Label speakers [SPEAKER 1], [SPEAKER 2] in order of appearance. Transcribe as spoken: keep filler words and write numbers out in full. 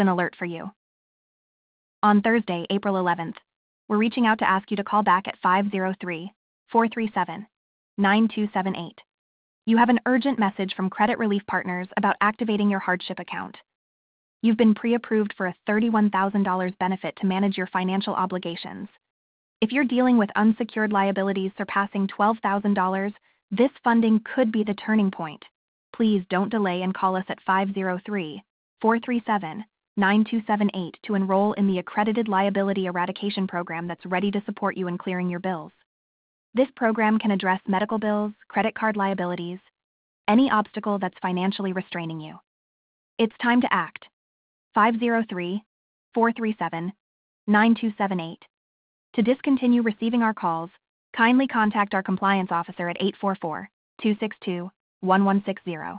[SPEAKER 1] an alert for you. On Thursday, April eleventh, we're reaching out to ask you to call back at five zero three, four three seven, nine two seven eight. You have an urgent message from Credit Relief Partners about activating your hardship account. You've been pre-approved for a thirty-one thousand dollars benefit to manage your financial obligations. If you're dealing with unsecured liabilities surpassing twelve thousand dollars, this funding could be the turning point. Please don't delay and call us at five zero three, four three seven, nine two seven eight to enroll in the Accredited Liability Eradication Program that's ready to support you in clearing your bills. This program can address medical bills, credit card liabilities, any obstacle that's financially restraining you. It's time to act. five zero three, four three seven, nine two seven eight. To discontinue receiving our calls, kindly contact our compliance officer at eight four four, two six two, one one six zero.